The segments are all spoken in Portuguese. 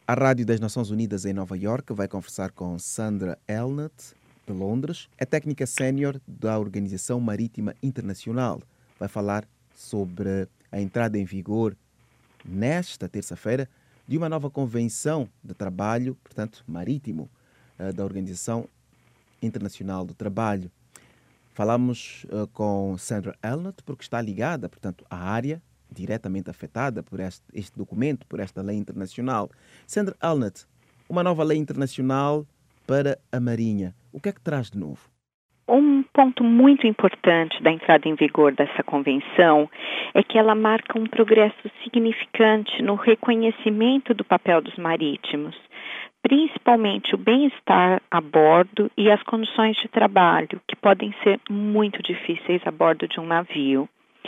A Rádio das Nações Unidas em Nova Iorque vai conversar com Sandra Elnett, de Londres, é técnica sénior da Organização Marítima Internacional. Vai falar sobre a entrada em vigor, nesta terça-feira, de uma nova convenção de trabalho, portanto, marítimo, da Organização Internacional do Trabalho. Falamos com Sandra Elnett porque está ligada, portanto, à área diretamente afetada por este documento, por esta lei internacional. Sandra Elnett, uma nova lei internacional para a Marinha. O que é que traz de novo? Um ponto muito importante da entrada em vigor dessa convenção é que ela marca um progresso significante no reconhecimento do papel dos marítimos, principalmente o bem-estar a bordo e as condições de trabalho, que podem ser muito difíceis a bordo de um navio.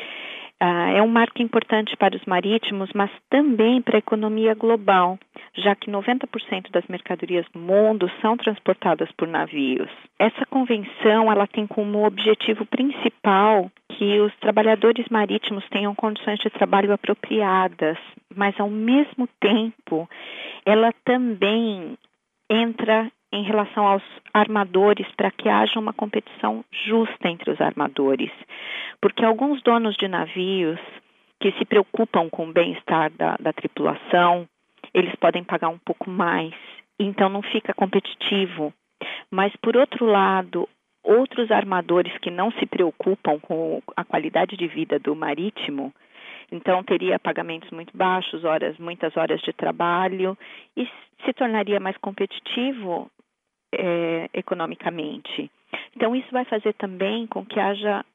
É um marco importante para os marítimos, mas também para a economia global, já que 90% das mercadorias do mundo são transportadas por navios. Essa convenção ela tem como objetivo principal que os trabalhadores marítimos tenham condições de trabalho apropriadas, mas ao mesmo tempo ela também entra em relação aos armadores para que haja uma competição justa entre os armadores. Porque alguns donos de navios que se preocupam com o bem-estar da tripulação, eles podem pagar um pouco mais, então não fica competitivo. Mas, por outro lado, outros armadores que não se preocupam com a qualidade de vida do marítimo, então teria pagamentos muito baixos, muitas horas de trabalho e se tornaria mais competitivo economicamente. Então isso vai fazer também com que haja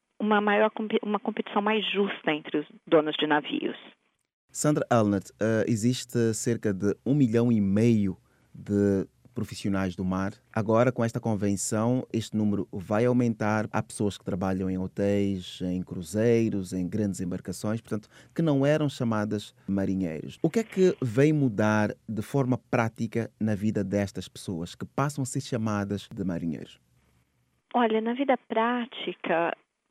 uma competição mais justa entre os donos de navios. Sandra Elnett, existe cerca de 1,5 milhão de profissionais do mar. Agora, com esta convenção, este número vai aumentar. Há pessoas que trabalham em hotéis, em cruzeiros, em grandes embarcações, portanto, que não eram chamadas marinheiros. O que é que vem mudar de forma prática na vida destas pessoas que passam a ser chamadas de marinheiros? Olha, na vida prática,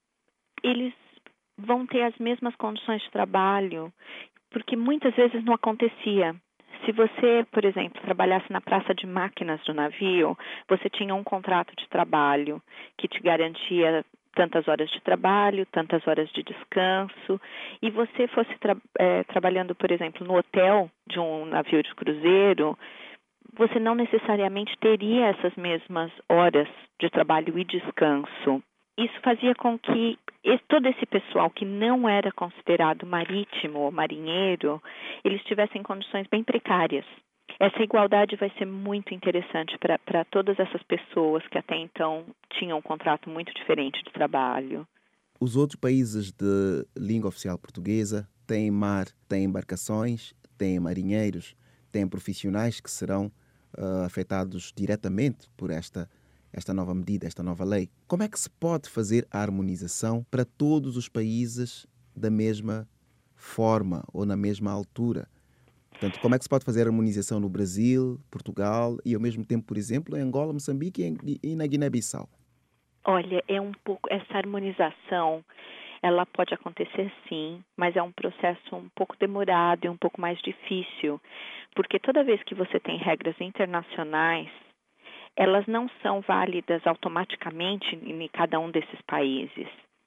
eles vão ter as mesmas condições de trabalho, porque muitas vezes não acontecia. Se você, por exemplo, trabalhasse na praça de máquinas do navio, você tinha um contrato de trabalho que te garantia tantas horas de trabalho, tantas horas de descanso, e você fosse trabalhando, por exemplo, no hotel de um navio de cruzeiro, você não necessariamente teria essas mesmas horas de trabalho e descanso. Isso fazia com que todo esse pessoal que não era considerado marítimo ou marinheiro, eles tivessem condições bem precárias. Essa igualdade vai ser muito interessante para todas essas pessoas que até então tinham um contrato muito diferente de trabalho. Os outros países de língua oficial portuguesa têm mar, têm embarcações, têm marinheiros, têm profissionais que serão afetados diretamente por esta nova medida, esta nova lei. Como é que se pode fazer a harmonização para todos os países da mesma forma ou na mesma altura? Portanto, como é que se pode fazer a harmonização no Brasil, Portugal e ao mesmo tempo, por exemplo, em Angola, Moçambique e na Guiné-Bissau? Olha, essa harmonização, ela pode acontecer sim, mas é um processo um pouco demorado e um pouco mais difícil, porque toda vez que você tem regras internacionais, elas não são válidas automaticamente em cada um desses países.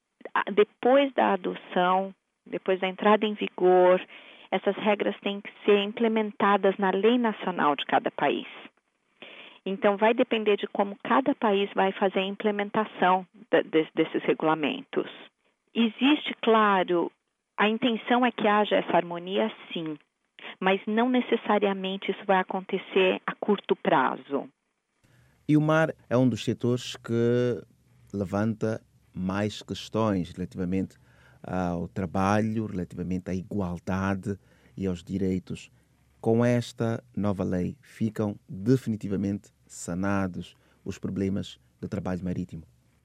Depois da adoção, depois da entrada em vigor, essas regras têm que ser implementadas na lei nacional de cada país. Então, vai depender de como cada país vai fazer a implementação desses regulamentos. Existe, claro, a intenção é que haja essa harmonia, sim, mas não necessariamente isso vai acontecer a curto prazo. E o mar é um dos setores que levanta mais questões relativamente ao trabalho, relativamente à igualdade e aos direitos. Com esta nova lei, ficam definitivamente sanados os problemas do trabalho marítimo.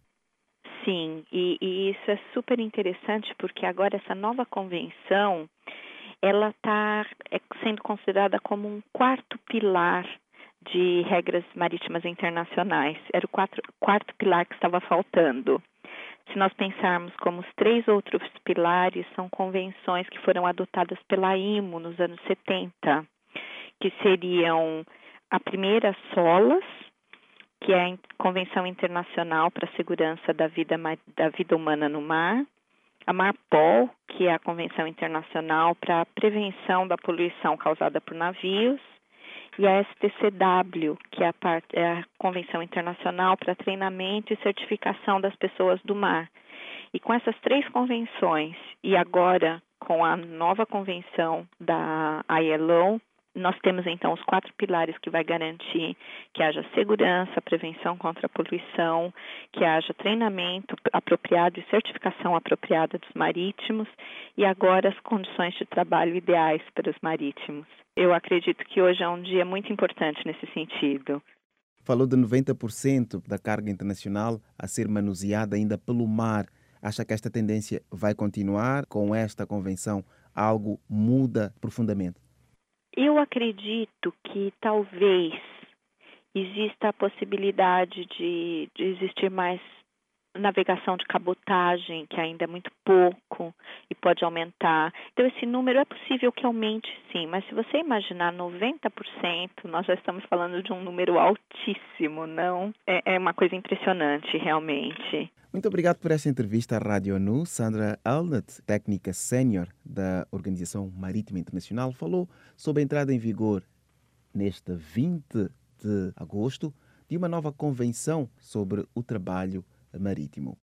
Sim, e isso é super interessante porque agora essa nova convenção, ela está sendo considerada como um quarto pilar de regras marítimas internacionais. Era o quarto pilar que estava faltando. Se nós pensarmos como os 3 outros pilares são convenções que foram adotadas pela IMO nos anos 70, que seriam a primeira SOLAS, que é a Convenção Internacional para a Segurança da Vida Humana no Mar, a MARPOL, que é a Convenção Internacional para a Prevenção da Poluição Causada por Navios, e a STCW, que é a Convenção Internacional para Treinamento e Certificação das Pessoas do Mar. E com essas 3 convenções, e agora com a nova convenção da ILO, nós temos então os 4 pilares que vai garantir que haja segurança, prevenção contra a poluição, que haja treinamento apropriado e certificação apropriada dos marítimos e agora as condições de trabalho ideais para os marítimos. Eu acredito que hoje é um dia muito importante nesse sentido. Falou de 90% da carga internacional a ser manuseada ainda pelo mar. Acha que esta tendência vai continuar com esta convenção? Algo muda profundamente? Eu acredito que talvez exista a possibilidade de existir mais navegação de cabotagem, que ainda é muito pouco e pode aumentar. Então, esse número é possível que aumente, sim, mas se você imaginar 90%, nós já estamos falando de um número altíssimo, não? É uma coisa impressionante, realmente. Muito obrigado por esta entrevista à Rádio ONU. Sandra Elnett, técnica sénior da Organização Marítima Internacional, falou sobre a entrada em vigor neste 20 de agosto de uma nova convenção sobre o trabalho marítimo.